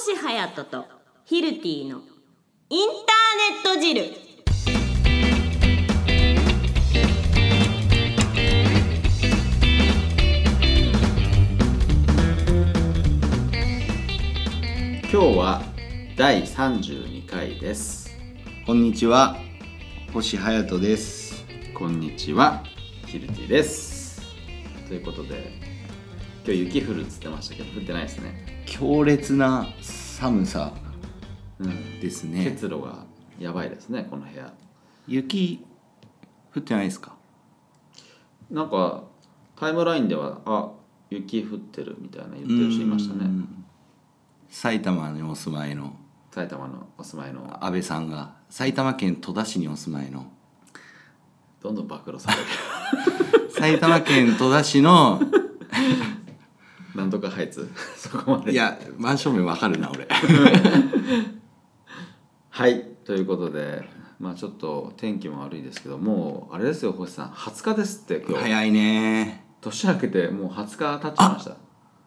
星隼人とヒルティのインターネット汁。 今日は第32回です。 こんにちは、星隼人です。 こんにちは、ヒルティです。ということで、今日雪降るっつってましたけど、降ってないですね。 強烈な寒さですね。 結露がやばいですね、この部屋。 雪降ってないですか？ なんかタイムラインでは雪降ってるみたいな言ってる人いましたね。 埼玉にお住まいの埼玉のお住まいの安倍さんが埼玉県戸田市にお住まいのどんどん暴露される埼玉県戸田市のなんとかハイツそこまで。 いやマンション名わかるな俺はい、ということでちょっと天気も悪いですけど、もうあれですよ、星さん20日ですって今日。 早いね。 年明けてもう20日経っちゃいました。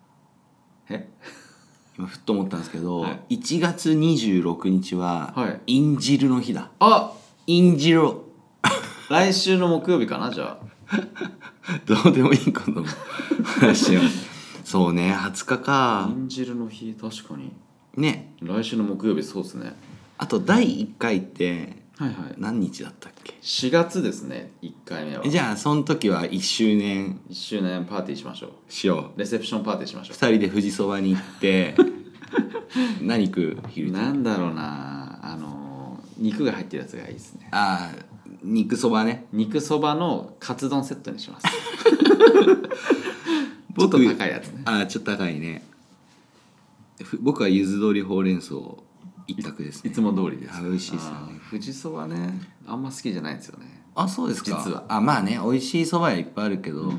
今ふっと思ったんですけど、 はい、 1月26日は、 はい、 インジルの日だ。インジル来週の木曜日かな、じゃあどうでもいいことの話をそうね、20日か。 インジルの日、確かにね。 来週の木曜日、そうですね。 あと第1回って何日だったっけ？ 4月ですね、1回目は。 じゃあその時は1周年パーティーしましょう。 しよう。レセプションパーティーしましょう。 2人で富士そばに行って何食う？昼なんだろうな、肉が入ってるやつがいいですね。 肉そばね。 肉そばのカツ丼セットにしますちょっと高いやつね。 ちょっと高いね。僕は柚子通りほうれん草一択ですね。 いつも通りです。 美味しいですよね。 富士そばね、あんま好きじゃないんですよね。 そうですか。 実はまあね、美味しいそば屋いっぱいあるけど、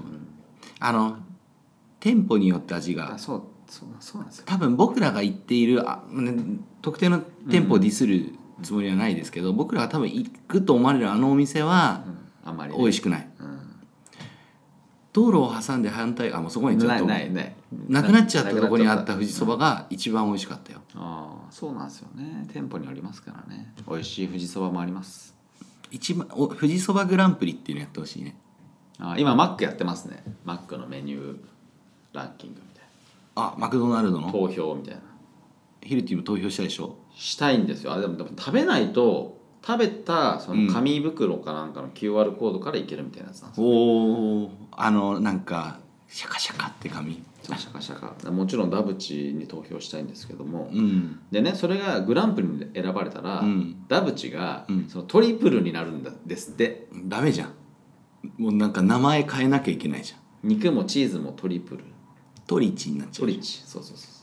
店舗によって味がそうなんですよ。 多分僕らが行っている特定の店舗をディスるつもりはないですけど、僕らが多分行くと思われるお店はあんまり、ね、 美味しくない、道路を挟んで反対もうそこにちょっとなくなっちゃったところにあった富士そばが一番美味しかったよ。 そうなんですよね。店舗によりますからね。美味しい富士そばもあります。 一番富士そばグランプリっていうのやってほしいね。 今マックやってますね。マックのメニューランキングみたいな。 マクドナルドの投票みたいな。 ヒルティも投票したでしょ？ したいんですよ。でも食べないと、食べたその紙袋かなんかの QR コードからいけるみたいなやつなんですよ。 なんかシャカシャカって紙。 シャカシャカ。もちろんダブチに投票したいんですけども、でね、それがグランプリに選ばれたら、ダブチがそのトリプルになるんですって。 ダメじゃん。もうなんか名前変えなきゃいけないじゃん。 肉もチーズもトリプル。 トリチになっちゃう。 トリチ、そう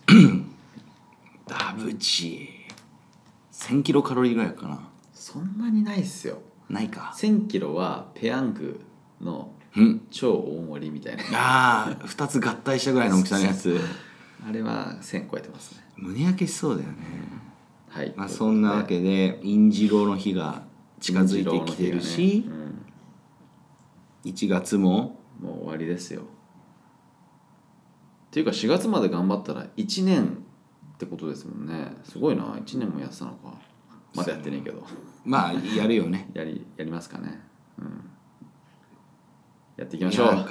ダブチ1000キロカロリーぐらいかな。 そんなにないっすよ。 ないか。 1000キロはペヤングの超大盛りみたいな。 2つ合体したぐらいの大きさのやつ。 あれは1000超えてますね。 胸焼けしそうだよね。 はい。 そんなわけでインジロの日が近づいてきてるし、1月もう終わりですよ。っていうか4月まで頑張ったら1年ってことですもんね。すごいな。1年もやってたのか。まだやってねえけど。 やるよね。 やりますかね。やっていきましょう。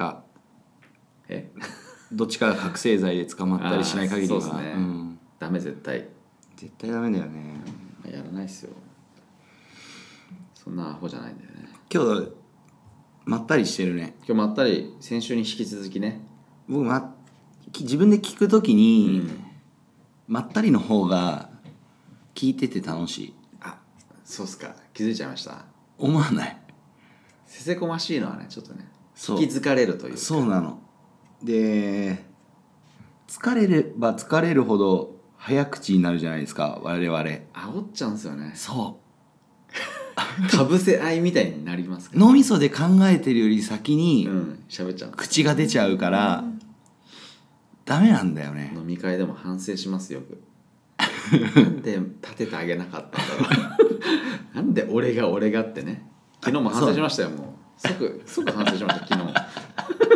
どっちかが覚醒剤で捕まったりしない限りは。 そうですね。ダメ、絶対ダメだよね。 やらないっすよ。そんなアホじゃないんだよね。 今日まったりしてるね。 今日まったり、先週に引き続きね。 僕自分で聞くときに、まったりの方が聞いてて楽しい。 そうっすか。気づいちゃいました。 思わない？ せせこましいのはね、ちょっとね、引き疲れるというか。 そうなの。で、疲れれば疲れるほど早口になるじゃないですか、我々。 煽っちゃうんですよね。 そうかぶせ合いみたいになりますから、 脳みそで考えてるより先に喋っちゃう。 口が出ちゃうから、ダメなんだよね。 飲み会でも反省しますよく。なんで立ててあげなかったんだろうなんで俺がってね。昨日も反省しましたよ。もう即反省しました昨日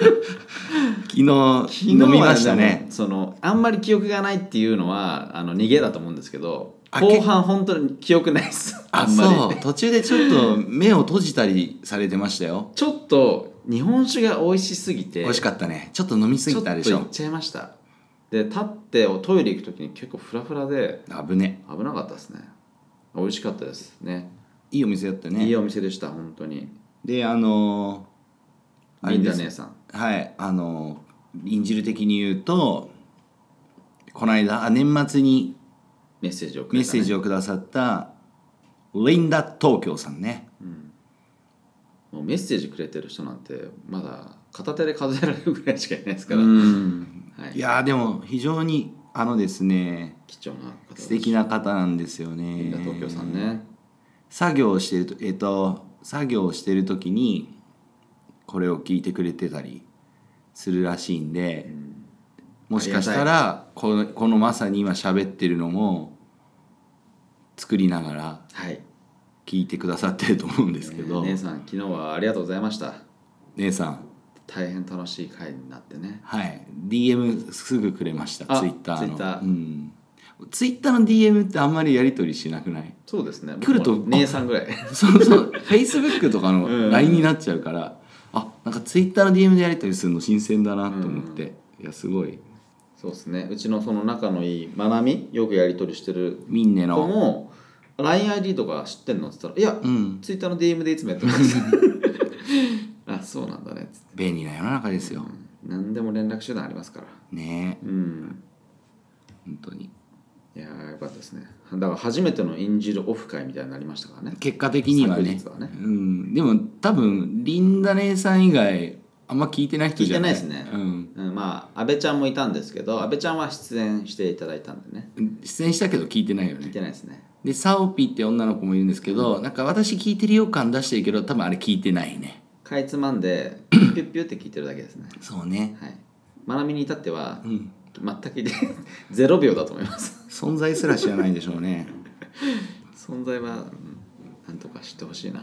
昨日飲みましたね。 あんまり記憶がないっていうのは逃げだと思うんですけど、後半本当に記憶ないですあんまり。 そう途中でちょっと目を閉じたりされてましたよ。 ちょっと日本酒が美味しすぎて美味しかったね。ちょっと飲みすぎたでしょ。 ちょっといっちゃいました。で立ってトイレ行く時に結構フラフラで危なかったですね。美味しかったですね。 いいお店だったね。 いいお店でした本当に。でリンダ姉さん、 はい演じる的に言うと、この間年末にメッセージをくださったリンダ東京さんね、 もうメッセージくれてる人なんてまだ片手で数えられるぐらいしかいないですから、 いやでも非常にですね、 貴重な方、 素敵な方なんですよね。 リンダ東京さんね。 作業をしてる時にこれを聞いてくれてたりするらしいんで、もしかしたらこのまさに今喋ってるのも作りながら聞いてくださってると思うんですけど、 姉さん昨日はありがとうございました。 姉さん大変楽しい回になってね。 はい、 DM すぐくれました。ツイッターのツイッターの DM ってあんまりやり取りしなくない？ そうですね。 来ると姉さんぐらいそうFacebook とかの LINE になっちゃうからなんかツイッターの DM でやり取りするの新鮮だなと思って、いやすごい。 そうですね。うちのその仲のいいまなみ、よくやり取りしてるみんなの子も LINEID とか知ってんのって言ったら、いや、ツイッターの DM でいつもやってますあ、そうなんだねっつって。 便利な世の中ですよ、 何でも連絡手段ありますからね。本当にいやよかったですね。だから初めての演じるオフ会みたいになりましたからね、 結果的にはね。でも多分リンダ姉さん以外あんま聞いてない人じゃない。 聞いてないですね。まあ阿部ちゃんもいたんですけど、阿部ちゃんは出演していただいたんでね。 出演したけど聞いてないよね。 聞いてないですね。 でサオピって女の子もいるんですけど、なんか私聞いてるよ感出してるけど多分あれ聞いてないね。 かいつまんでピュッピュって聞いてるだけですね。 そうね。 はい。まなみに至っては、全く聞いて0秒だと思います。 存在すら知らないでしょうね。 存在は、なんとか知ってほしいな。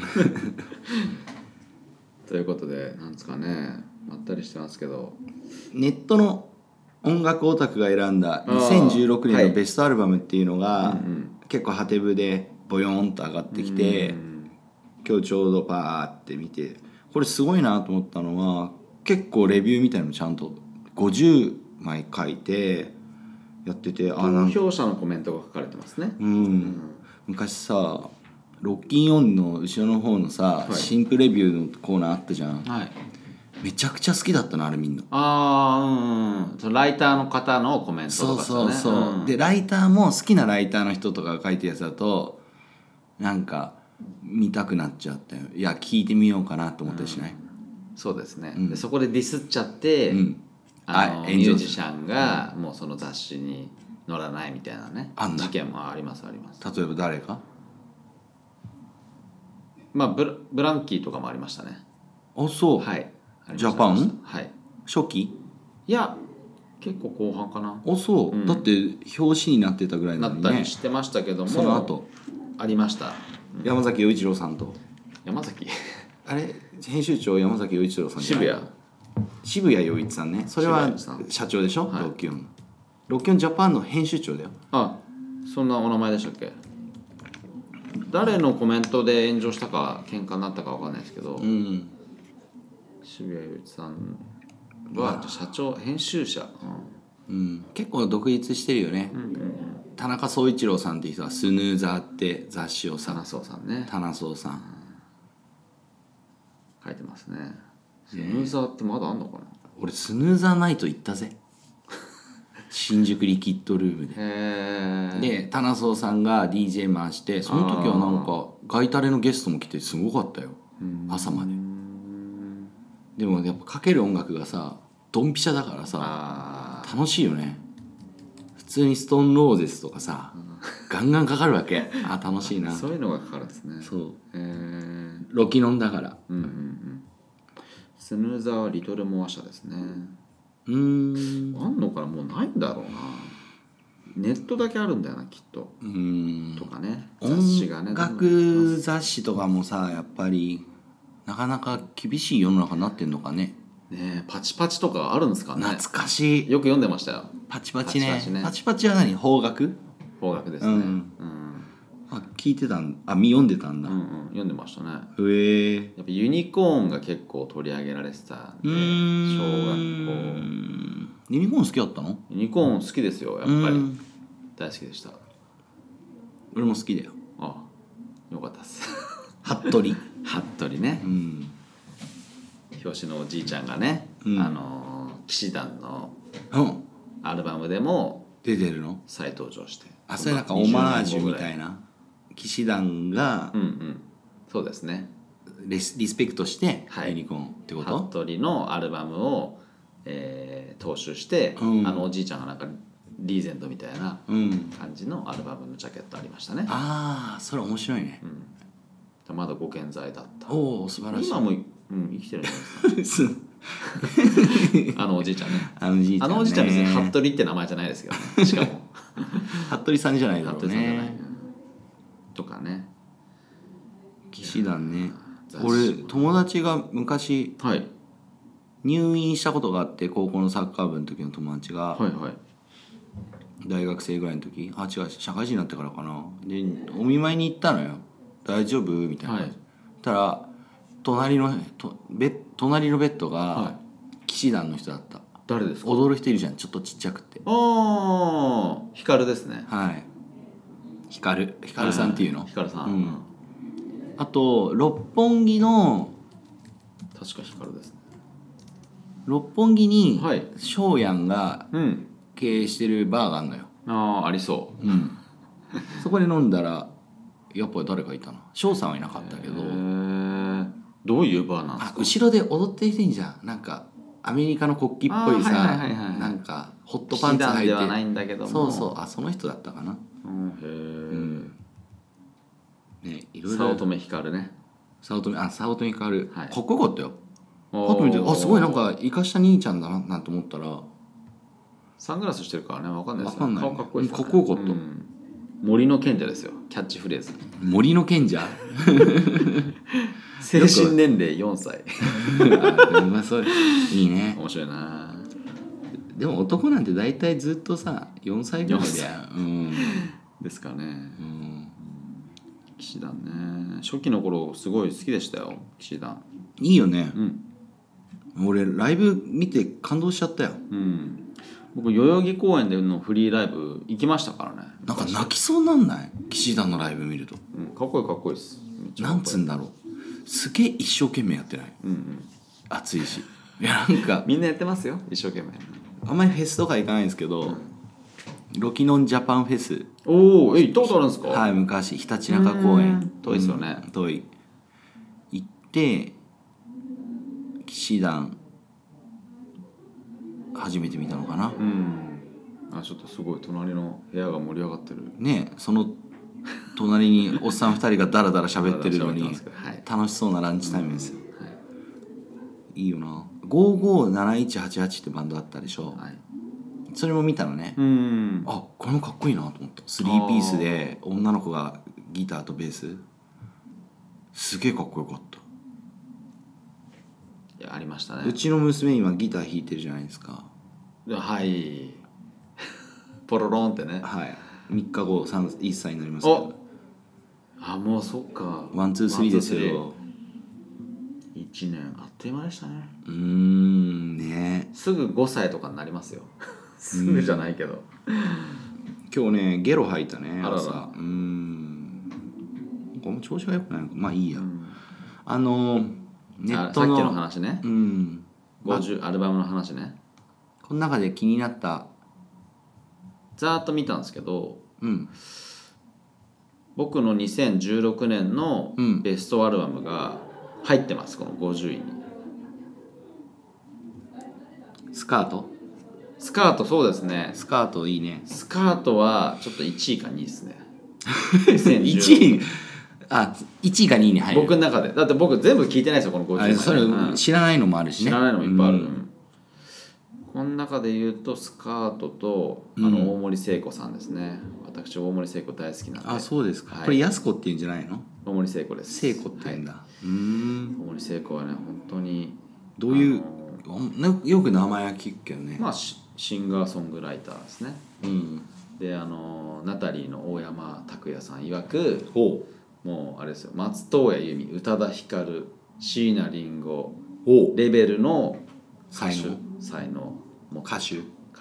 ということでなんですかね、まったりしてますけど、 ネットの音楽オタクが選んだ2016年のベストアルバムっていうのが、結構ハテブでボヨーンと上がってきて、今日ちょうどパーって見て、これすごいなと思ったのは、結構レビューみたいなのちゃんと50枚書いてやってて、 投票者のコメントが書かれてますね。 昔さロッキンオンの後ろの方のさ、新譜レビューのコーナーあったじゃん、めちゃくちゃ好きだったのあれみんな。 ライターの方のコメントとかですね。 でライターも好きなライターの人とかが書いてるやつだとなんか見たくなっちゃったよ。いや聞いてみようかなと思ったりしない？ そうですね。でそこでディスっちゃって、ミュージシャンがもうその雑誌に載らないみたいなね、事件もあります。 例えば誰か？ まあブランキーとかもありましたね。 あ、そう。 はい。 ジャパン？ はい。 初期？ いや結構後半かな。 あ、そう。だって表紙になってたぐらいなのにね。 なったりしてましたけども。 その後ありました。 山崎陽一郎さんと。 山崎？ あれ編集長山崎陽一郎さんじゃない？渋谷陽一さんね。それは社長でしょ？ロッキオン。ロッキオンジャパンの編集長だよ。 あ、そんなお名前でしたっけ？誰のコメントで炎上したか喧嘩になったかわかんないですけど、渋谷陽一さんは社長編集者、 結構独立してるよね。田中総一郎さんっていう人はスヌーザーって雑誌をさ、 田中さんね、 田中さん書いてますね。スヌーザーってまだあんのかな？ 俺スヌーザーナイト行ったぜ。新宿リキッドルームで。で、棚荘さんが DJ 回して、その時はなんかガイタレのゲストも来てすごかったよ、朝まで。でもやっぱかける音楽がさドンピシャだからさ楽しいよね。普通にストーンローゼスとかさ、ガンガンかかるわけ。楽しいな。 そういうのがかかるんですね。 そう、ロキノンだから。 スヌーザーはリトルモア社ですね。あんのかな？もうないんだろうな。ネットだけあるんだよなきっと。とかね、雑誌がね、 音楽雑誌とかもさやっぱりなかなか厳しい世の中になってんのかね。 ね、パチパチとかあるんですかね。 懐かしい。 よく読んでましたよ。 パチパチね。 パチパチねパチパチは何？邦楽？ 邦楽ですね。うん。 あ、聞いてたん、読んでたんだ。 読んでましたね。 やっぱユニコーンが結構取り上げられてたんで、小学校。 ユニコーン好きだったの？ ユニコーン好きですよ、やっぱり。大好きでした。 俺も好きだよ。 あ、よかったです。 服部ね。表紙のおじいちゃんがね、騎士団のアルバムでも出てるの？ 再登場して。 あ、それなんかオマージュみたいな。騎士団が、 そうですね。 リスペクトしてユニコーンってこと？ 服部のアルバムを、踏襲して、おじいちゃんがなんかリーゼントみたいな感じのアルバムのジャケットありましたね。 ああ、それ面白いね。 まだご健在だった。 おお、素晴らしい。 今も、生きてるんじゃないですか。おじいちゃんね。あのおじいちゃん別に服部って名前じゃないですけどね。しかも服部さんじゃないだろうね。 とかね。 騎士団ね。俺友達が昔、入院したことがあって、高校のサッカー部の時の友達が、大学生ぐらいの時、違う、社会人になってからかな。でお見舞いに行ったのよ。大丈夫みたいな。たら隣のベッドが騎士団の人だった。 誰ですか？ 踊る人いるじゃん、ちょっとちっちゃくて。 ああ、光ですね。 はい。光さんっていうの？ 光さん。 あと六本木の、 確か光ですね。 六本木に翔やんが経営してるバーがあるのよ。 ああ、ありそう。 そこで飲んだらやっぱり誰かいたな。翔さんはいなかったけど。 どういうバーなんですか？ 後ろで踊ってる人いいじゃん。なんかアメリカの国旗っぽいさ、なんかホットパンツ履いて。 騎士団ではないんだけども。 そうそう、その人だったかな。ね、いろいろ。 早乙女光ね。 早乙女光、かっこよかったよ。パッと見て、すごいなんか生かした兄ちゃんだななんて思ったら、 サングラスしてるからね、わかんないですよね。 顔かっこいいですね。かっこよかった。 森の賢者ですよ、キャッチフレーズ。 森の賢者。 精神年齢4歳。 それいいね。 面白いな。 でも男なんて大体ずっとさ、4歳ぐらいだよ。 ですかね。騎士団ね、初期の頃すごい好きでしたよ、騎士団。 いいよね。俺ライブ見て感動しちゃったよ。 僕代々木公園でのフリーライブ行きましたからね。 なんか泣きそうなんない？騎士団のライブ見ると。 かっこいいです。 なんつうんだろう、すげえ一生懸命やってない？暑いし。いや、なんかみんなやってますよ、一生懸命。 あんまりフェスとか行かないんですけど、ロキノンジャパンフェス。 行ったことあるんですか？ はい、昔ひたちなか公園。 遠いですよね。 遠い。行って騎士団初めて見たのかな。 ちょっとすごい隣の部屋が盛り上がってるね。その隣におっさん2人がダラダラ喋ってるのに楽しそうなランチタイムですよ。いいよな。557188ってバンドあったでしょ。それも見たのね。これもかっこいいなと思った。3ピースで女の子がギターとベース、すげえかっこよかった。 いや、ありましたね。 うちの娘今ギター弾いてるじゃないですか。 ポロロンってね。 3日後1歳になりますけど。 もうそっか。 ワンツースリーですよ。 1年あっという間でしたね。 ね。 すぐ5歳とかになりますよ。すぐじゃないけど。 今日ねゲロ吐いたね、朝。この調子が良くないのか。まあいいや。ネットのさっきの話ね。アルバムの話ね。 この中で気になった、 ざーっと見たんですけど、僕の2016年のベストアルバムが入ってます、この50位に。 スカート、 そうですね。 スカートいいね。 スカートはちょっと1位か2位ですね。 1位1位か2位に入る。 僕の中で。だって僕全部聞いてないですよ、この50位。 それ知らないのもあるしね。 知らないのもいっぱいある。この中で言うとスカートと大森聖子さんですね。私大森聖子大好きなんで。 そうですか。これ安子っていうんじゃないの？ 大森聖子です。 聖子って言うんだ。 大森聖子はね、本当にどういうよく名前は聞くけどね。 まあシンガーソングライターですね。でナタリーの大山拓也さん曰く、もうあれですよ、松任谷由実、宇多田ヒカル、椎名林檎レベルの才能もう歌手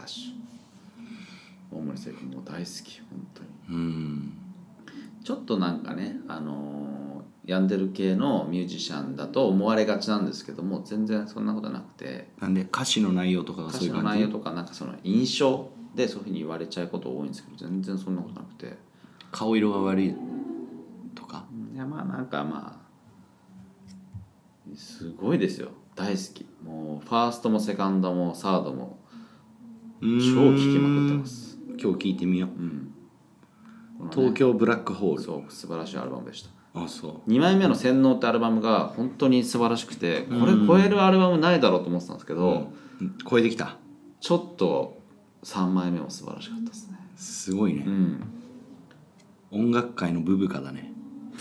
大森聖子もう大好き本当に。ちょっとなんかね病んでる系のミュージシャンだと思われがちなんですけども、全然そんなことなくて、 なんで歌詞の内容とかがそういう感じ、 歌詞の内容とかなんかその印象でそういうふうに言われちゃうこと多いんですけど、全然そんなことなくて、 顔色が悪いとか、 いやまあなんかまあすごいですよ、大好き。もうファーストもセカンドもサードも超聴きまくってます。 今日聞いてみよう。東京ブラックホール、 そう素晴らしいアルバムでした。 そう 2枚目の洗脳ってアルバムが本当に素晴らしくて、これ超えるアルバムないだろうと思ってたんですけど、 超えてきた。 ちょっと3枚目も素晴らしかったですね。 すごいね、音楽界のブブカだね。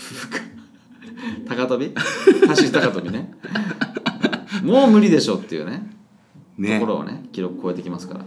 高跳び走り高跳びねもう無理でしょっていうねところをね記録超えてきますから。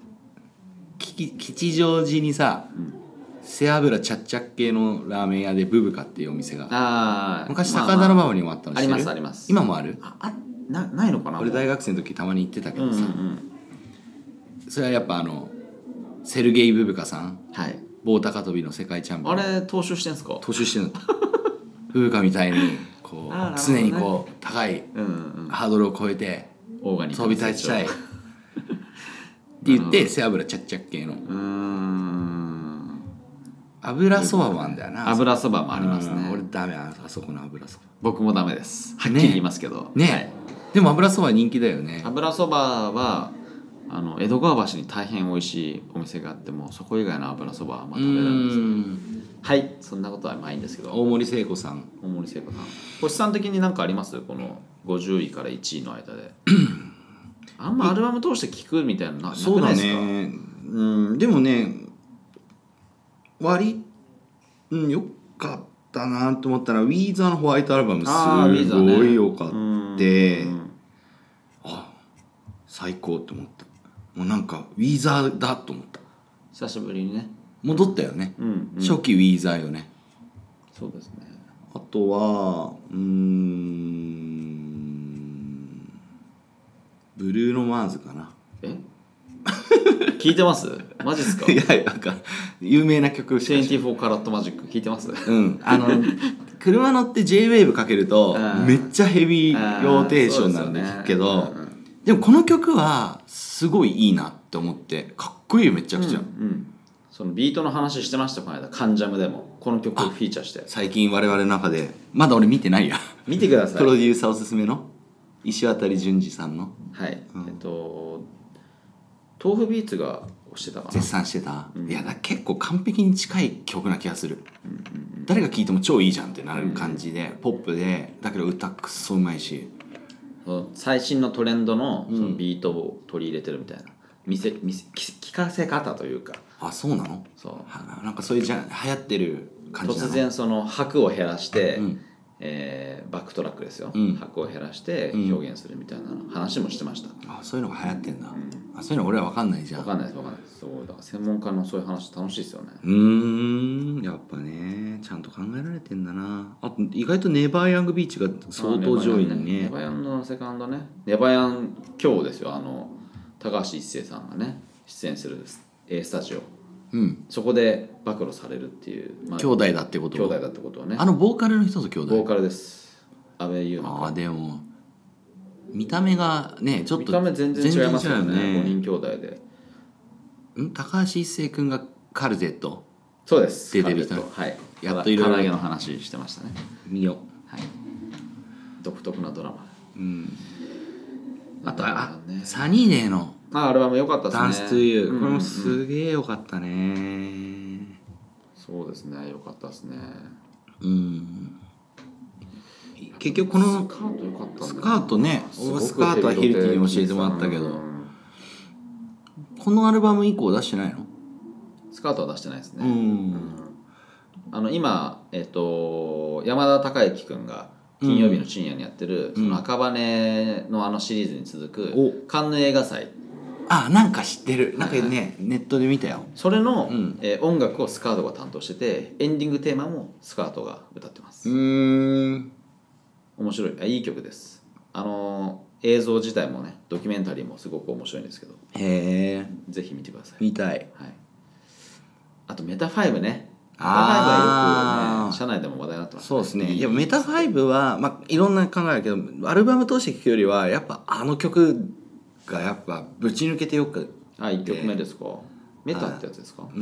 吉祥寺にさ、背脂ちゃっちゃっ系のラーメン屋でブブカっていうお店が昔高田馬場にもあったの知ってる？ ありますあります。 今もある？ ないのかな。 俺大学生の時たまに行ってたけどさ、それはやっぱセルゲイ・ブブカさん、棒高跳びの世界チャンピオン、 あれ踏襲してんすか？ 踏襲してるのブブカみたいにこう常にこう高いハードルを超えて飛び立ちたいって言って背脂ちゃっちゃっ系の油そばもあるんだよな。 油そばもありますね。 俺ダメ、あそこの油そば。 僕もダメです、はっきり言いますけどね。でも油そば人気だよね。 油そばは江戸川橋に大変美味しいお店があっても、そこ以外の油そばはあんま食べられないんですよ。はい、そんなことはないんですけど。 大森聖子さん。 星さん的に何かあります？この50位から1位の間であんまアルバム通して聴くみたいなのなくないですか？ そうだね。でもね、よかったなと思ったらウィーザーのホワイトアルバムすごいよかった。最高って思った。もうなんかウィーザーだと思った。 久しぶりにね戻ったよね、初期ウィーザーよね。 そうですね。 あとはブルーノ・マーズかな。 聞いてます？マジっすか？ いやなんか有名な曲しか 24カラットマジック聞いてます？ 車乗って J-WAVE かけるとめっちゃヘビーローテーションなんですけど、でもこの曲はすごいいいなって思って、かっこいいよめちゃくちゃ。 そのビートの話してましたこの間、カンジャムでもこの曲をフィーチャーして。 最近我々の中でまだ俺見てないや見てください。 プロデューサーおすすめの石渡淳二さんの、 豆腐ビーツが推してたかな、 絶賛してた。いや結構完璧に近い曲な気がする。誰が聴いても超いいじゃんってなる感じで、ポップでだけど歌くっそうまいし、 最新のトレンドのそのビートを取り入れてるみたいな、聞かせ方というか。 そうなの？そうなんかそういう流行ってる感じなの？ 突然その拍を減らして、バックトラックですよ、拍を減らして表現するみたいな話もしてました。 そういうのが流行ってんだ。そういうの俺は分かんないじゃん。 分かんないです。そうだから専門家のそういう話楽しいですよね。 やっぱねちゃんと考えられてんだな。あと意外とネバーヤングビーチが相当上位にね。 ネバヤンのセカンドね、ネバヤン今日ですよ、高橋一生さんがね出演するAスタジオ、そこで暴露されるっていう、 兄弟だってことをね。 ボーカルの人と兄弟？ ボーカルです。阿部優馬。 でも見た目がねちょっと見た目全然違いますよね。5人兄弟で。 高橋一生君がカルゼット。 そうです。 出てる人。 やっといろいろ唐揚げの話してましたね。 見よ。 独特なドラマ。 あとサニーデーのアルバム良かったですね。 ダンストゥーユー、これもすげえ良かったね。 そうですね、良かったですね。 結局このスカート良かったね。 スカートね、スカートはヒルティに教えてもらったけど、このアルバム以降出してないの？ スカートは出してないですね。今山田孝之くんが金曜日の深夜にやってる、その赤羽のあのシリーズに続くカンヌ映画祭、 なんか知ってる、なんかね、ネットで見たよ。 それの、音楽をスカートが担当してて、エンディングテーマもスカートが歌ってます。面白い、いい曲です。映像自体もね、ドキュメンタリーもすごく面白いんですけど、ぜひ見てください。 見たい。 はい、あとメタ5ね。メタ5はよくね、社内でも話題になってます、ね。 そうですね。いやメタ5はいろんな考えあるけど、アルバム通して聴くよりはやっぱあの曲がやっぱぶち抜けてよく。 1曲目ですか。メタってやつですか。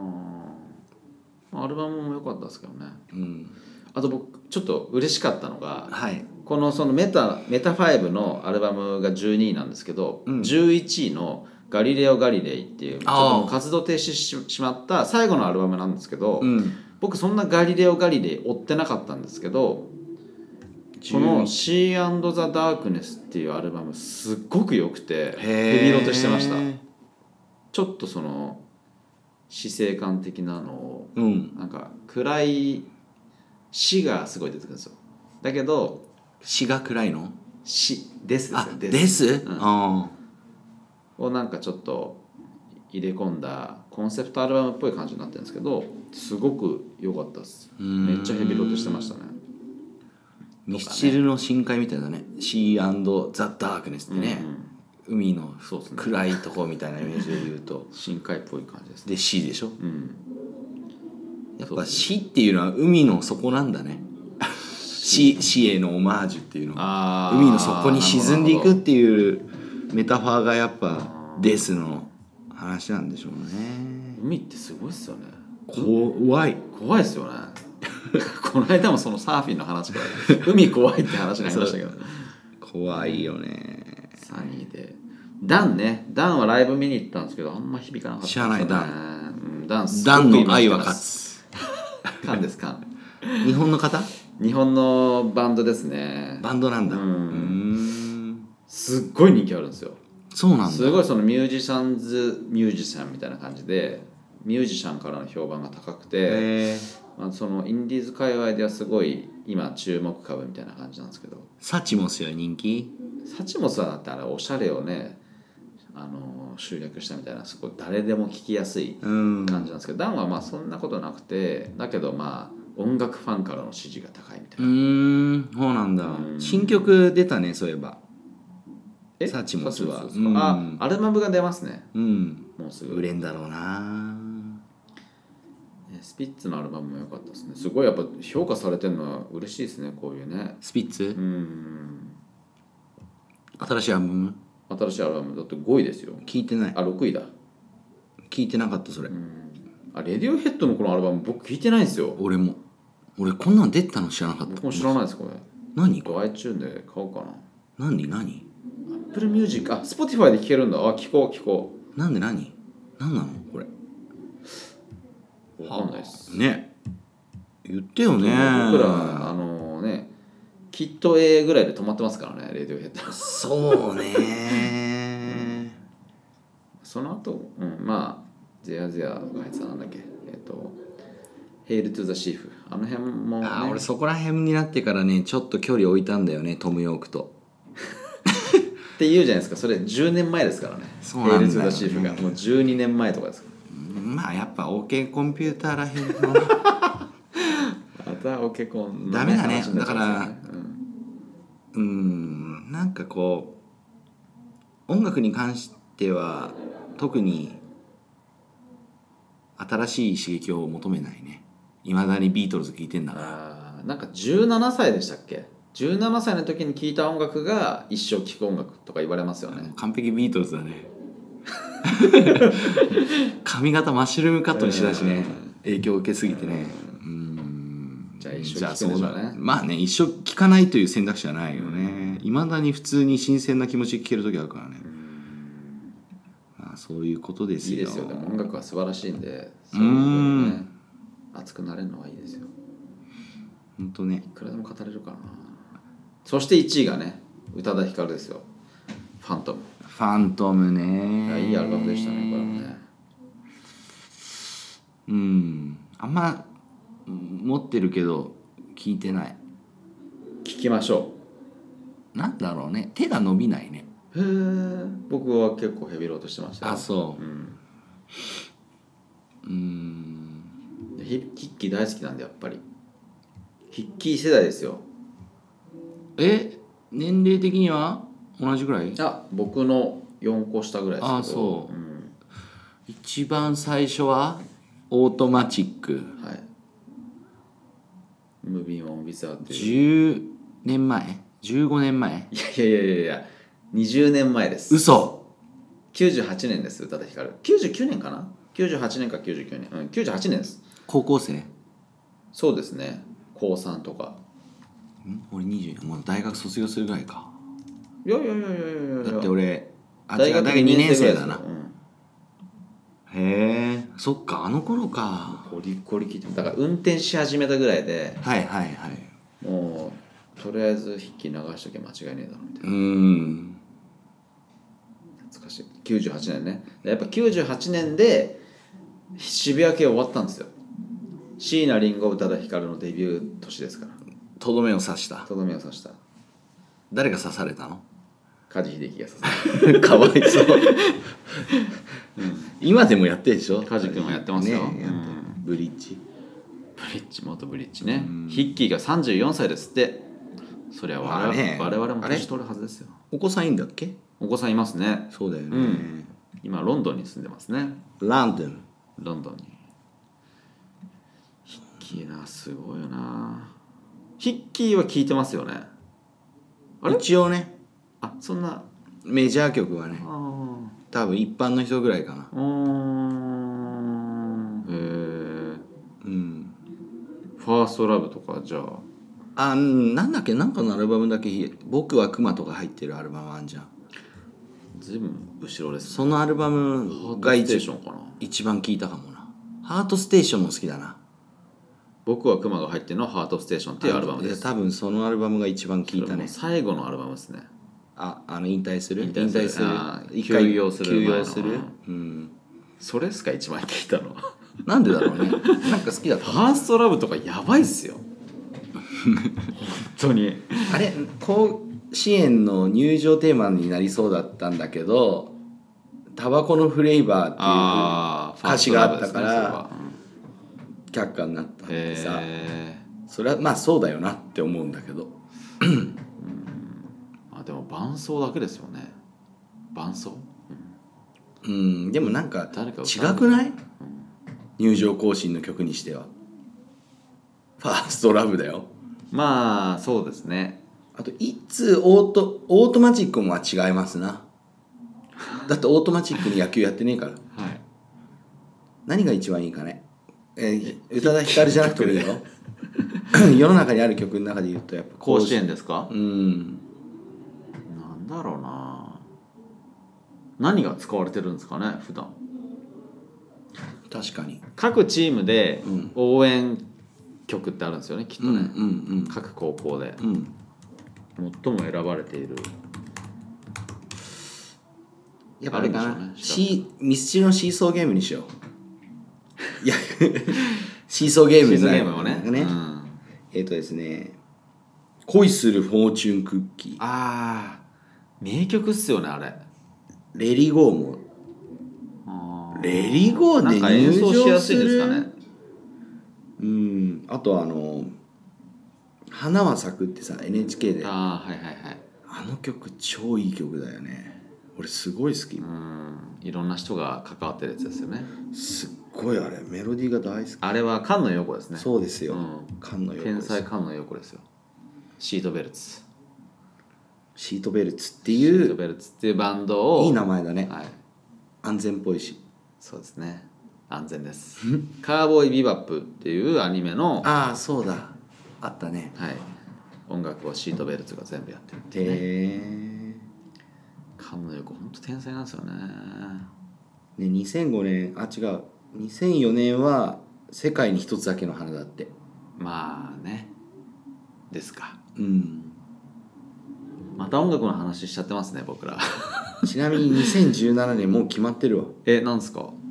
アルバムも良かったですけどね。あと僕ちょっと嬉しかったのが、このそのメタ5のアルバムが12位なんですけど、11位のガリレオ・ガリレイっていうちょっと活動停止してしまった最後のアルバムなんですけど、僕そんなガリレオ・ガリレイ追ってなかったんですけど、この「シー&ザ・ダークネス」っていうアルバムすっごく良くてヘビロテしてました。ちょっとその死生観的なのを、なんか暗い死がすごい出てくるんですよ。だけど死が暗いの？ 死ですよ。です？ をなんかちょっと入れ込んだコンセプトアルバムっぽい感じになってるんですけど、すごく良かったです。めっちゃヘビロテしてましたね。 ミスチルの深海みたいだね。シー&ザ・ダークネスってね、海の暗いところみたいなイメージで言うと深海っぽい感じですね。 で死でしょ。やっぱ死っていうのは海の底なんだね。死へのオマージュっていうのは海の底に沈んでいくっていうメタファーがやっぱデスの話なんでしょうね。 海ってすごいっすよね。 怖いっすよね。この間もそのサーフィンの話から海怖いって話になりましたけど怖いよね。 3位でダンはライブ見に行ったんですけどあんま響かなかったですね。知らないダンの愛は勝つ。 カンですカン。 日本の方？ 日本のバンドですね。 バンドなんだ。 すっごい人気あるんですよ。 そうなんだ。 すごいそのミュージシャンみたいな感じでミュージシャンからの評判が高くて、そのインディーズ界隈ではすごい今注目株みたいな感じなんですけど。 サチモスは人気？ サチモスはだってあれおしゃれをね集約したみたいなすごい誰でも聴きやすい感じなんですけど、ダンはまあそんなことなくて、だけどまあ音楽ファンからの支持が高いみたいな。 そうなんだ。新曲出たね、そういえば。サチモスは。 アルバムが出ますね。 もうすぐ売れんだろうな。 スピッツのアルバムも良かったですね。すごいやっぱ評価されてるのは嬉しいですね、こういうね。 スピッツ？新しいアルバム？ 新しいアルバムだって5位ですよ。 聞いてない。 6位だ。 聞いてなかったそれ。 レディオヘッドのこのアルバム僕聞いてないんですよ。 俺こんなん出たの知らなかった。 僕も知らないですこれ。 何これ？ iTunes で買おうかな。 何？ Apple Music、Spotify で聴けるんだ。聞こう。何なのこれ。 わかんないっすね。言ってよね。 僕らきっと A ぐらいで止まってますからね、レディオヘッド。 そうね。 その後、まあゼヤゼヤが入ってたなんだっけ、ヘイルトゥザシーフ、あの辺も、ね、 俺そこら辺になってからねちょっと距離置いたんだよね、トム・ヨークとって言うじゃないですか。それ10年前ですからね。 そうなんだよね。 ヘイルトゥザシーフがもう12年前とかですから。 まあやっぱ OK コンピューターらへんのまた OK コンダメだね。だからなんかこう音楽に関しては特に新しい刺激を求めないね。いまだにビートルズ聴いてんだから。 なんか17歳でしたっけ。17歳の時に聴いた音楽が一生聴く音楽とか言われますよね。 完璧ビートルズだね髪型マッシュルームカットにしだしね、影響を受けすぎてね。 じゃあ一生聴くんでしょうね。 まあね、一生聴かないという選択肢はないよね。いまだに普通に新鮮な気持ちで聴ける時あるからね。まあそういうことですよ。 いいですよ。でも音楽は素晴らしいんで、そういう風にね熱くなれるのはいいですよ。 本当ね。 いくらでも語れるからな。そして1位がね、宇多田ヒカルですよ。ファントムね。いいアルバムでしたね、これもね。 あんま持ってるけど聞いてない。 聞きましょなんだろうね、手が伸びないね。 う。へえ。僕は結構ヘビローとしてましたよ。 あ、そう。 ヒッキー大好きなんで、やっぱりヒッキー世代ですよ。 年齢的には同じぐらい？ 僕の4個下ぐらいですけど。 あ、そう、一番最初はオートマチック。 はい。ムービーオンビザーっていう10年前15年前。 いや20年前です。 嘘。 98年です。宇多田ヒカル99年かな、98年か99年、98年です。 高校生？ そうですね、高3とか。 俺20、もう大学卒業するぐらいか。 いやだって俺大学 2年生だな。 へえ、そっか、あの頃か。 ゴリゴリ聞いて、だから運転し始めたぐらいで、 はいもうとりあえず筆記流しとけ間違いねえだろみたいな。懐かしい。98年ね。やっぱ98年で渋谷系終わったんですよ。椎名林檎宇多田ヒカルのデビュー年ですから。 とどめを刺した。 とどめを刺した。 誰が刺されたの？ 梶秀樹が刺された。 かわいそう今でもやってるでしょ。 梶君はやってますよ、 ね、ブリッジ元ブリッジね。ヒッキーが34歳ですって。そりゃ我々も年取るはずですよ。 お子さんいいんだっけ？ お子さんいますね。 そうだよね、 今ロンドンに住んでますね。 ロンドンに。ヒッキーな、すごいよな。ヒッキーは聞いてますよね。あれ一応ね。 そんなメジャー曲はね、多分一般の人ぐらいかな。 ファーストラブとか。じゃあなんだっけ、なんかのアルバムだけ僕はクマとか入ってるアルバムあんじゃん。 随分後ろですね。 そのアルバムが一番聴いたかもな。ハートステーションも好きだな。 僕はクマが入ってるのはハートステーションっていうアルバムです。 多分そのアルバムが一番聴いたね。 最後のアルバムですね。 引退する一回休養する。それですか、一番聴いたの。 なんでだろうね。なんか好きだった。 ファーストラブとかやばいっすよ。本当に。 あれ、甲子園の入場テーマになりそうだったんだけど、タバコのフレーバーっていう歌詞があったから却下になったってさ、それはまあそうだよなって思うんだけど。 でも伴奏だけですよね。伴奏。 でもなんか違くない？入場行進の曲にしては。ファーストラブだよ。 まあそうですね。 あといつオートマチックもは違いますな。だってオートマチックに野球やってねえから。何が一番いいかね。宇多田ヒカルじゃなくてもいいよ。世の中にある曲の中で言うとやっぱ甲子園ですか？ なんだろうな。何が使われてるんですかね、普段。 確かに各チームで応援曲ってあるんですよね、きっとね。各高校で、最も選ばれている。 やっぱあれかな、ミスチルのシーソーゲームにしよう。いやシーソーゲームをね。 ですね、恋するフォーチュンクッキー。 名曲っすよね、あれ。 レリゴーも。レリゴーで入場しやすいですかね。あと花は咲くってさ NHK で。あの曲超いい曲だよね。俺すごい好き。 いろんな人が関わってるやつですよね。 すっごいあれメロディーが大好き。 あれは菅野陽子ですね。 そうですよ、菅野陽子。 天才菅野陽子ですよ。シートベルツっていうバンドを。 いい名前だね。安全っぽいし。 そうですね、安全です。カーボーイビバップっていうアニメの。 そうだ、あったね。 音楽をシートベルツが全部やってるっていうね。菅野陽子本当天才なんですよね。 2005年2004年は世界に一つだけの花だって。 まあね、ですか。また音楽の話しちゃってますね、僕ら。 ちなみに2017年もう決まってるわ。 なんすか？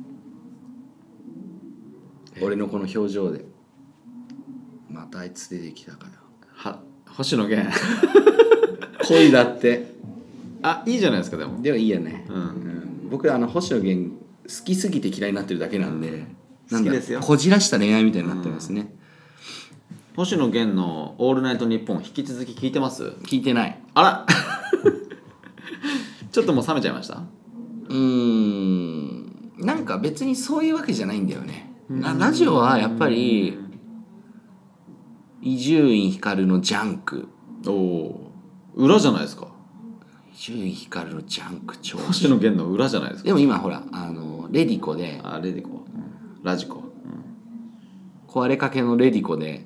俺のこの表情でまたあいつ出てきたから。 星野源恋だってあ、いいじゃないですか。でもでもいいよね、僕星野源好きすぎて嫌いになってるだけなんで、 好きですよ。 こじらした恋愛みたいになってますね、 星野源の「オールナイトニッポン」引き続き聞いてます？ 聞いてない。 あらちょっともう冷めちゃいました？ なんか別にそういうわけじゃないんだよね。ラジオはやっぱり伊集院光のジャンク。 おお、裏じゃないですか。 伊集院光のジャンク超星野源の裏じゃないですか。 でも今ほらレディコでレディコ、ラジコ、 壊れかけのレディコで、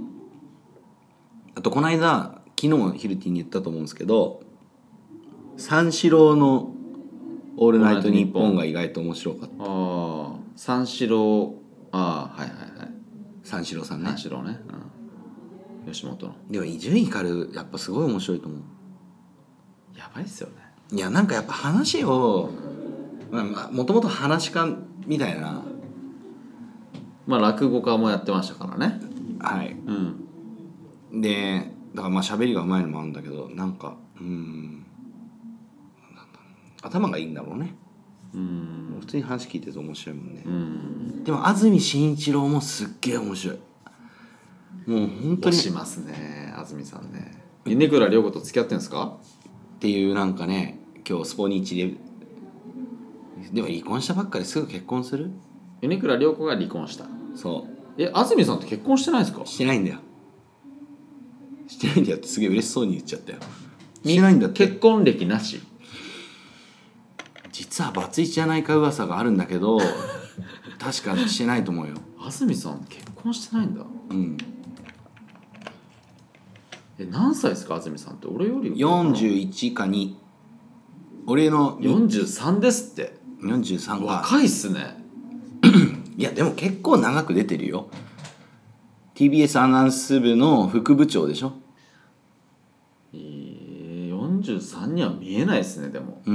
あとこの間昨日ヒルティに言ったと思うんですけど、三四郎の「オールナイトニッポン」が意外と面白かった。 三四郎、はいはいはい、 三四郎さんね。 三四郎ね、吉本の。 でも伊集院光やっぱすごい面白いと思う。 やばいっすよね。 いやなんかやっぱ話をもともと話し家みたいな、 落語家もやってましたからね。 はい、でだから喋りがうまいのもあるんだけど、なんか頭がいいんだろうね。普通に話聞いてると面白いもんね。でも安住紳一郎もすっげえ面白い。もう本当に推しますね、安住さんね。米倉涼子と付き合ってんですかっていう、なんかね、今日スポニチでも離婚したばっかですぐ結婚する。 米倉涼子が離婚した。 そう。 安住さんって結婚してないですか？ してないんだよ。してないんだよってすげえ嬉しそうに言っちゃったよ。してないんだって。 結婚歴なし。 実はバツイチじゃないか噂があるんだけど確かしてないと思うよ。 安住さん結婚してないんだ。何歳ですか安住さんって？俺より 41か2。俺の 43ですって。 43か。 若いっすねいやでも結構長く出てるよ。 TBS アナウンス部の副部長でしょ。 43には見えないですね。でも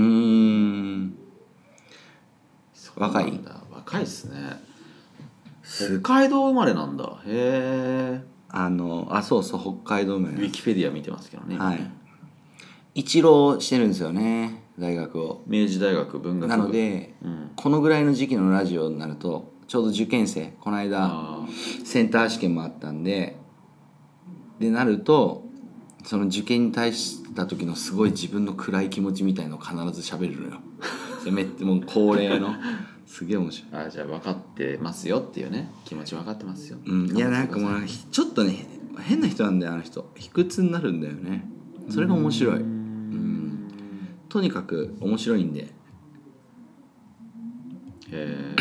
若い。 若いっすね。北海道生まれなんだ。へえ。 そうそう、北海道生まれ。 ウィキペディア見てますけどね。 はい。一浪してるんですよね、大学を。 明治大学文学部なので、このぐらいの時期のラジオになるとちょうど受験生、この間センター試験もあったんでなると、その受験に対した時のすごい自分の暗い気持ちみたいのを必ず喋るのよもう恒例のすげえ面白い。 じゃあ分かってますよっていうね、気持ち分かってますよ。 いやなんかもうちょっとね変な人なんだよ、あの人。卑屈になるんだよね。それが面白い。とにかく面白いんで。 へえ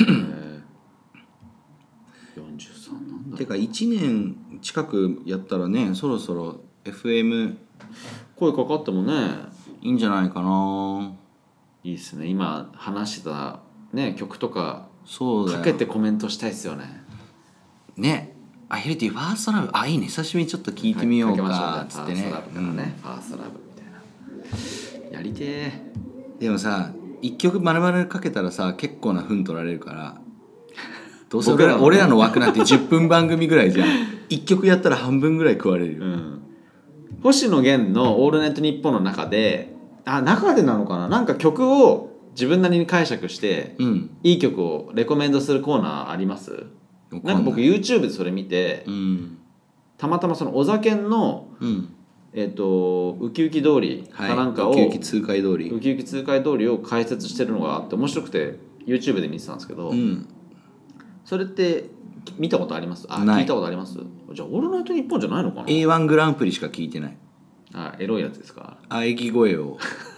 43なんだ。 てか1年近くやったらね、そろそろ FM 声かかってもねいいんじゃないかな。 いいっすね。今話してたね曲とかそうだよかけてコメントしたいっすよね。 ね。ヒルティファーストラブ、いいね、久しぶりにちょっと聞いてみようかつってね。 ファーストラブからね、ファーストラブみたいなやりてえ。 でもさ、1曲丸々かけたらさ結構な分取られるから、どうせ俺らの枠なんて10分番組ぐらいじゃん1曲やったら半分ぐらい食われるよ。 星野源の「オールナイトニッポン」の中で中でなのかな、なんか曲を自分なりに解釈して、いい曲をレコメンドするコーナーあります？なんか僕 YouTube でそれ見て、たまたまそのお酒の、ウキウキ通りかなんかを、 ウキウキ通会通りを解説してるのがあって面白くて YouTube で見てたんですけど、それって見たことあります？聞いたことあります？じゃあオールナイトニッポンじゃないのかな。 A1 グランプリしか聞いてない。 エロいやつですか？ 駅声を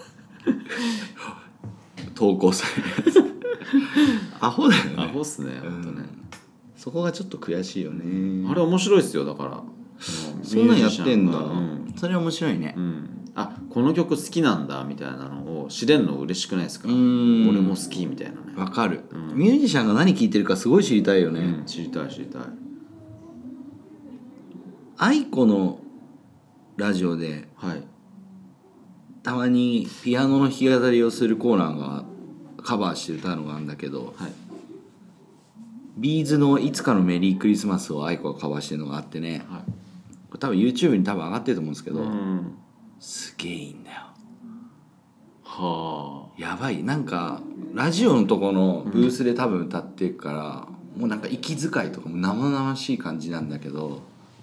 投稿されるやつアホだよね。 アホっすね、本当ね。 そこがちょっと悔しいよね。 あれ面白いっすよ。だからそんなんやってんだ。それ面白いね。 この曲好きなんだみたいなのを知れるの嬉しくないですか？俺も好きみたいなね。 わかる。ミュージシャンが何聴いてるかすごい知りたいよね。 知りたい。 愛子のラジオで、たまにピアノの弾き語りをするコーナーがカバーして歌うのがあるんだけど、ビーズのいつかのメリークリスマスを愛子がカバーしてるのがあってね、 多分 YouTube に多分上がってると思うんですけど、 うん、 すげえいいんだよ。 はあ、 やばい。なんかラジオのとこのブースで多分歌ってるから、もうなんか息遣いとかも生々しい感じなんだけど、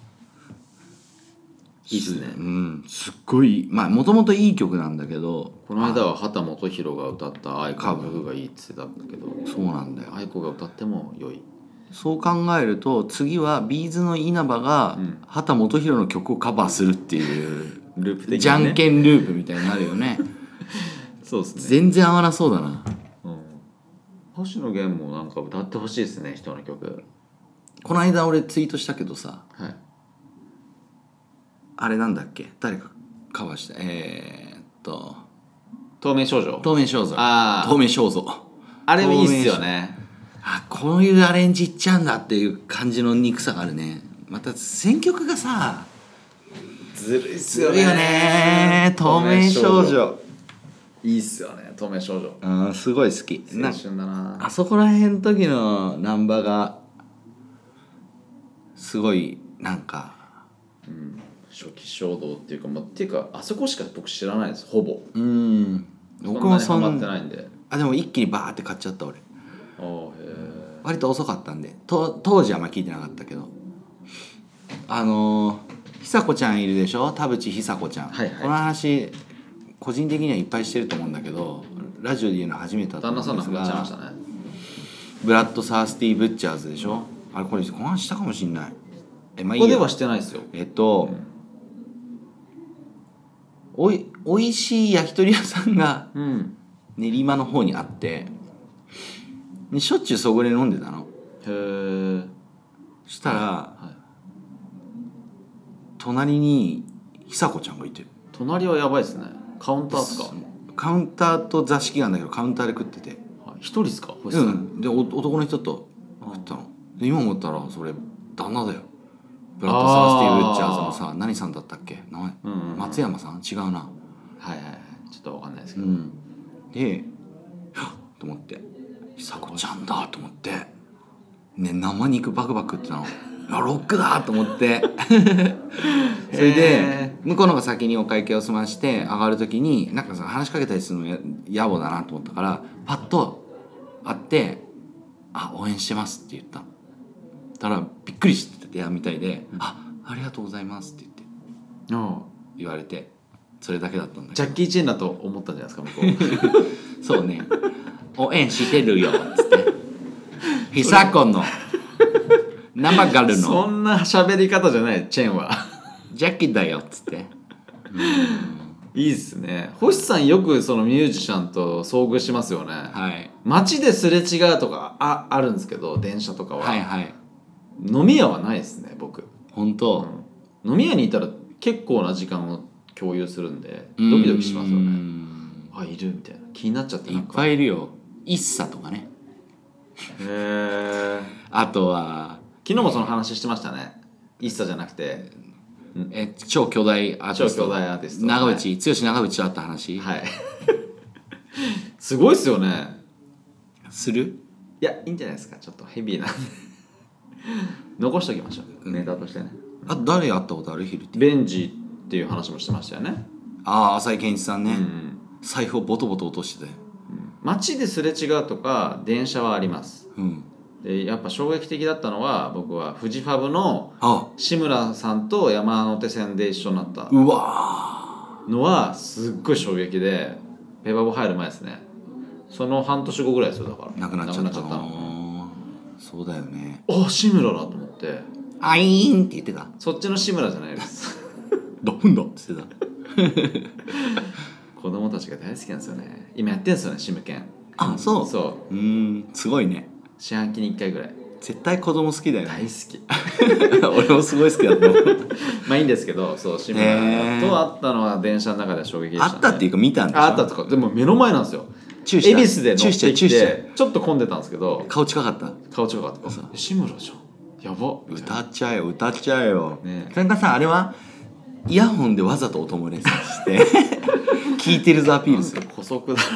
いいっすね。 うん、すっごい、まあもともといい曲なんだけど、 この間は畑基博が歌った愛子の曲がいいって言ってたんだけど、 そうなんだよ。 愛子が歌っても良い。 そう考えると次はビーズの稲葉が畑基博の曲をカバーするっていうループ的にね、 じゃんけんループみたいになるよね。 そうですね。 全然合わなそうだな。 星野源もなんか歌ってほしいですね、人の曲。 この間俺ツイートしたけどさ、 はい、 あれなんだっけ、誰かカバーした透明少女。 透明少女。 ああ、 透明少女。 あれいいっすよね。 あ、こういうアレンジいっちゃうんだっていう感じの憎さがあるね。また選曲がさ、 ずるいっすずるいよね。透明少女いいっすよね、透明少女。 うん、すごい好き。 青春だな。 あそこら辺の時のナンバがすごいなんか、 うん、初期衝動っていうか、まあ、っていうかあそこしか僕知らないです、ほぼ。 うん、僕もそんなにハマってないんで。 あ、でも一気にバーって買っちゃった俺。 おー、へー。 割と遅かったんで、当時はあんま聞いてなかったけど、久子ちゃんいるでしょ、田淵久子ちゃん、 はいはい、 この話個人的にはいっぱいしてると思うんだけど、ラジオで言うの初めてだと思うんですが、 旦那さんの話しちゃいましたね。 ブラッド・サースティー・ブッチャーズでしょ、あれこれこの話したかもしんない。まあいいや、 ここではしてないですよ。 おいしい焼き鳥屋さんが練馬の方にあって、しょっちゅうそこで飲んでたの。 へえ。 そしたら、隣に久子ちゃんがいて。 隣はやばいですね。カウンターっすか？ カウンターと座敷があるんだけど、カウンターで食ってて、 一人っすか？ うん、で男の人と食ったの。で今思ったらそれ旦那だよ。ブラッド・サースティー・ブッチャーズのさ、何さんだったっけ名前、松山さん違うな。 はいはいはい、ちょっと分かんないですけど、 ではっと思って、久子ちゃんだと思ってね、生肉バクバクってたの。ロックだと思ってそれで向こうのが先にお会計を済まして上がる時になんかさ、話しかけたりするの野暮だなと思ったから、パッと会って「あ、応援してます」って言った。たらびっくりしててみたいで「ありがとうございます」って言われて、それだけだったんだけど、 ジャッキー・チェンだと思ったんじゃないですか向こうそうね、応援してるよっつって久子の生ガルのそんな喋り方じゃない、チェンはジャッキーだよっつって。 いいっすね。星さんよくそのミュージシャンと遭遇しますよね。 はい。 街ですれ違うとかあるんですけど、電車とかは。 はいはい。 飲み屋はないですね、僕。 本当、 飲み屋にいたら結構な時間を共有するんでドキドキしますよね。あ、いるみたいな気になっちゃって。 いっぱいいるよ。イッサとかね。 へえ。 あとは昨日もその話してましたね。イッサじゃなくて超巨大アーティスト、長渕剛、長渕と会った話。はいすごいっすよね。 する？ いや、いいんじゃないですか。ちょっとヘビーなんで残しときましょう、ネタとしてね。 あ、誰会ったことある？ヒルティベンジっていう話もしてましたよね。 ああ、浅井健一さんね、財布をボトボト落としてて、 街ですれ違うとか電車はあります、でやっぱ衝撃的だったのは、僕はフジファブの志村さんと山手線で一緒になったのはすっごい衝撃で、ペーパーボ入る前ですね。その半年後ぐらいですよ。だから亡くなっちゃったの。 そうだよね。 志村だと思って、 アイーンって言ってた。 そっちの志村じゃないですどんだって言ってた子供たちが大好きなんですよね。今やってんですよね、シムケン。 あ、そう。 そう。 すごいね。 四半期に1回ぐらい。 絶対子供好きだよね。 大好き。 俺もすごい好きだと思うまあいいんですけど、そう、志村と会ったのは電車の中で衝撃でしたね。 あったっていうか見たんでしょ。 あったとか、でも目の前なんですよ。恵比寿で乗ってきてちょっと混んでたんですけど、 顔近かった。 顔近かった。志村じゃん、やば。 歌っちゃえよ、歌っちゃえよ。それかさ、あれはイヤホンでわざと音漏れさせて聞いてるぞアピールする。 補足だ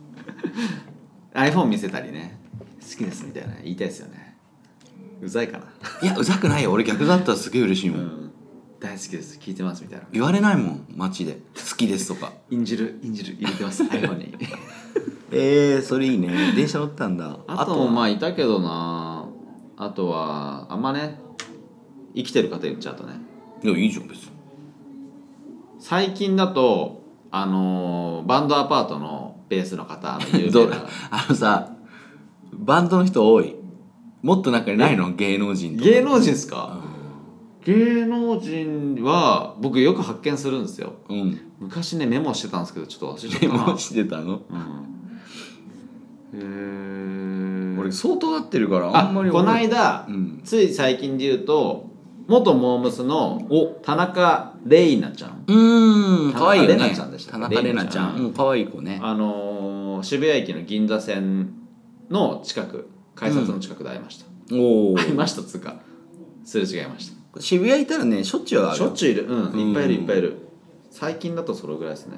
iPhone 見せたりね、好きですみたいな言いたいですよね。うざいかな。 いや、うざくないよ。俺逆だったらすげえ嬉しいもん。 大好きです聞いてますみたいな言われないもん街で好きですとかインジル入れてますiPhone にそれいいね。電車乗ったんだ。 あともまあいたけどな。あとはあんまね生きてる方言っちゃうとね。 いやいいじゃん別に。 最近だとバンドアパートのベースの方有名なさバンドの人多い。もっと中にないの芸能人とか。 芸能人ですか、芸能人は僕よく発見するんですよ、昔ねメモしてたんですけどちょっと忘れちゃったな。 メモしてたの、俺相当合ってるからあんまり。 この間、つい最近で言うと元モームスの田中玲奈ちゃん。 可愛いよね。 田中玲奈ちゃんでした。 田中玲奈ちゃん。可愛い子ね。 渋谷駅の銀座線の近く、改札の近くで会いました。会いましたつうかすれ違いました。 渋谷いたらねしょっちゅうある。 しょっちゅういる。いっぱいいるいっぱいいる。最近だとそれぐらいですね。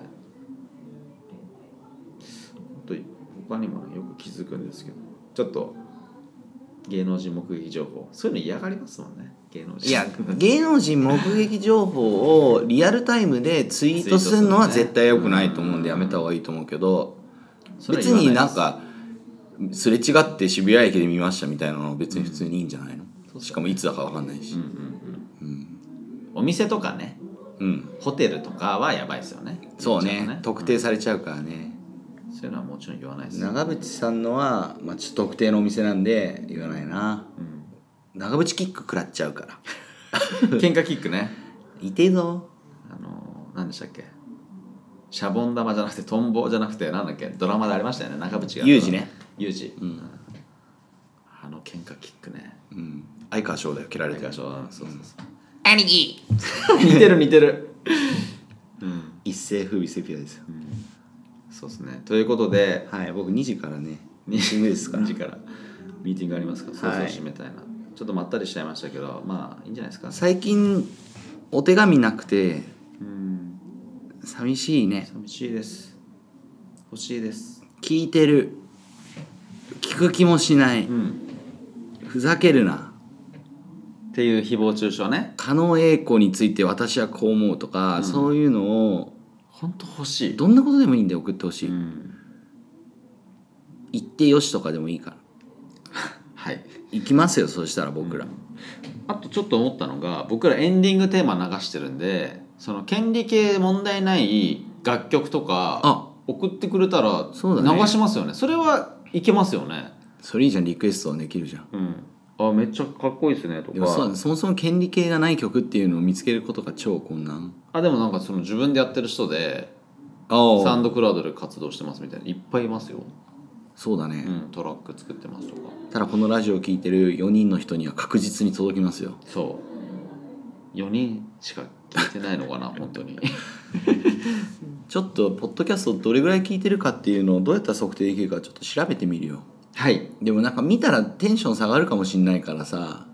他にもねよく気づくんですけど、ちょっと芸能人目撃情報そういうの嫌がりますもんね。芸能人。 いや芸能人目撃情報をリアルタイムでツイートするのは絶対良くないと思うんでやめた方がいいと思うけど、別になんかすれ違って渋谷駅で見ましたみたいなの別に普通にいいんじゃないの。しかもいつだか分かんないし。 お店とかね、ホテルとかはやばいですよね。 そうね、特定されちゃうからね。 そういうのはもちろん言わないです。 長渕さんのは、ちょっと特定のお店なんで言わないな、長渕キック食らっちゃうから喧嘩キックね。 痛いぞ。 何でしたっけ、シャボン玉じゃなくてトンボじゃなくてなんだっけ、ドラマでありましたよね、長渕が。 ユージね。 ユージ、喧嘩キックね。 相川翔だよ、蹴られてる。 そうそうそう兄貴似てる似てる。 一世風靡セピアですよ。 そうですね。ということで、 はい、僕2時からねミーティングですから。 2時からミーティングありますから、そろそろ締めたいな。ちょっとまったりしちゃいましたけど、まあいいんじゃないですか。 最近お手紙なくて寂しいね。 寂しいです。欲しいです。 聞いてる、聞く気もしない、ふざけるなっていう誹謗中傷ね。 狩野英孝について私はこう思うとか、そういうのを本当欲しい。 どんなことでもいいんで送ってほしい、言ってよしとかでもいいからはい行きますよ。そうしたら僕ら、 あとちょっと思ったのが、僕らエンディングテーマ流してるんで、その権利系問題ない楽曲とか送ってくれたら流しますよね。それはいけますよね。 それいいじゃん、リクエストはできるじゃん。 めっちゃかっこいいですねとか。 でもそもそも権利系がない曲っていうのを見つけることが超困難。 でもなんかその自分でやってる人でサウンドクラウドで活動してますみたいないっぱいいますよ。 そうだね、 トラック作ってますとか。 ただこのラジオを聞いてる4人の人には確実に届きますよ。 そう4人しか聞いてないのかな本当にちょっとポッドキャストどれぐらい聞いてるかっていうのをどうやったら測定できるかちょっと調べてみるよ。 はい。 でもなんか見たらテンション下がるかもしんないからさ、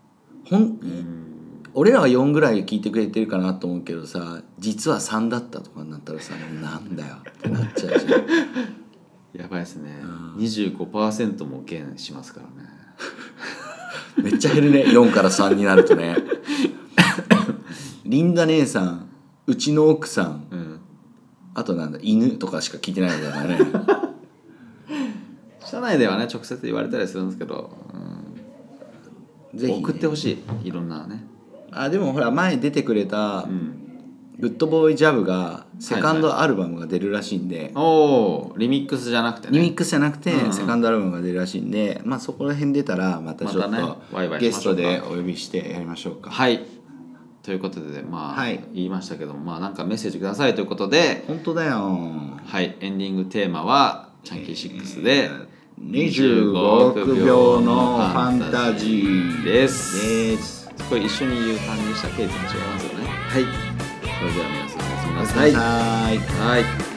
俺らは4ぐらい聞いてくれてるかなと思うけどさ、実は3だったとかになったらさ、なんだよってなっちゃうじゃんやばいですね、25% も減しますからねめっちゃ減るね、4から3になるとねリンダ姉さん、うちの奥さん、あとなんだ犬とかしか聞いてないんだからね社内ではね直接言われたりするんですけど、ぜひ、ね、送ってほしい、いろんなね。 でもほら前出てくれた、グッドボーイジャブがセカンドアルバムが出るらしいんで、 リミックスじゃなくてね。 リミックスじゃなくて、セカンドアルバムが出るらしいんで、そこら辺出たらまたちょっとゲストでお呼びしてやりましょうか。 はい。ということで言いましたけども、なんかメッセージくださいということで。 本当だよ。 はい、エンディングテーマはチャンキー6で 25億秒のファンタジーです。これ一緒に言う感じしたらケースも違いますよね。はい。それでは皆さんおやすみなさい。 はい。